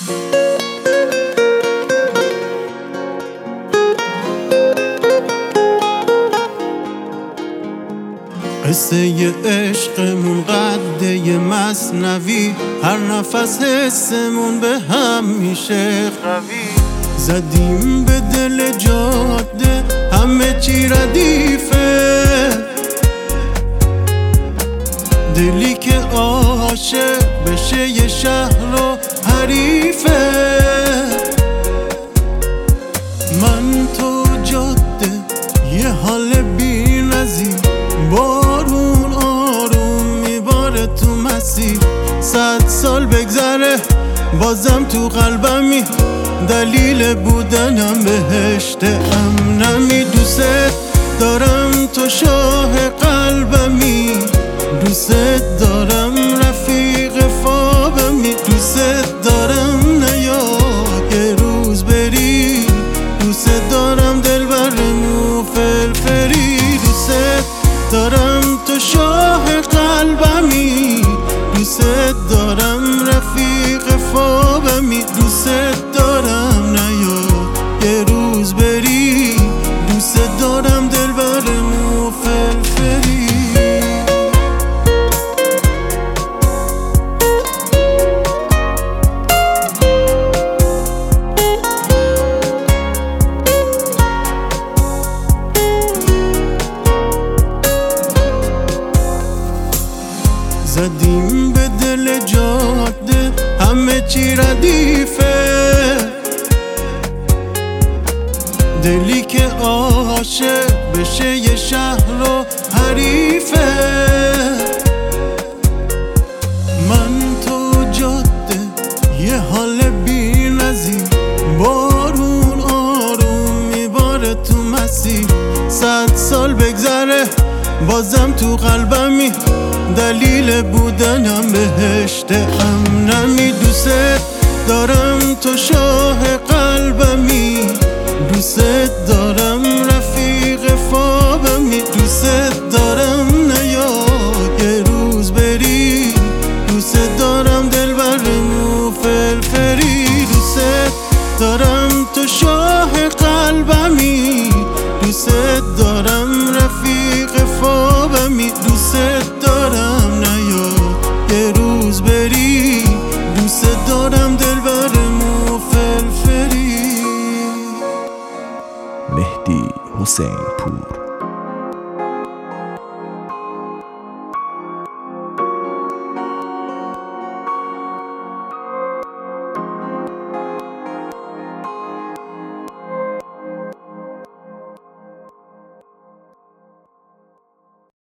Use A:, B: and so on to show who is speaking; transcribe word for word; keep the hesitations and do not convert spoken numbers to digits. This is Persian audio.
A: قصه ی عشقمون قده مثنوی، هر نفس حسمون به هم میشه قوی. زدیم به دل جاده همه چی ردیفه، دلی که عاشق بشه یه شهر و حریفه. من تو جاده یه حال بی نظیر، بارون آروم میباره تو مسیر. صد سال بگذره بازم تو قلبمی، دلیل بودنم بهشت امنمی. دوست دارم تو شاه قلبمی، دوست دارم رفیق خوابمی. دوست دارم نیا یه روز بری، دوست دارم دلبرمو فلفلی. دوست دارم تو شاه قلبمی، دوست دارم رفیق خوابمی. دوست دارم نیا یه روز بری، دوست دارم دلبرمو فلفلی. زدیم به دل جاده همه چی ردیفه، دلی که عاشق بشه یه شهر و حریفه. من تو جاده یه حال بی نظیر، بارون آروم میباره تو مسیر. صد سال بگذره بازم تو قلبمی، دلیل بودنم بهشت امنمی. دوست دارم تو شاه قلبمی، دوست دارم رفیق خوابمی. دوست دارم نیا یه روز بری، دوست دارم دلبرمو فلفلی. دوست دارم تو شاه قلبمی، دوست دارم رفیق خوابمی. دوست دارم نیا یه روز بری، دوست دارم دلبرمو فلفلی.
B: مهدی حسین پور.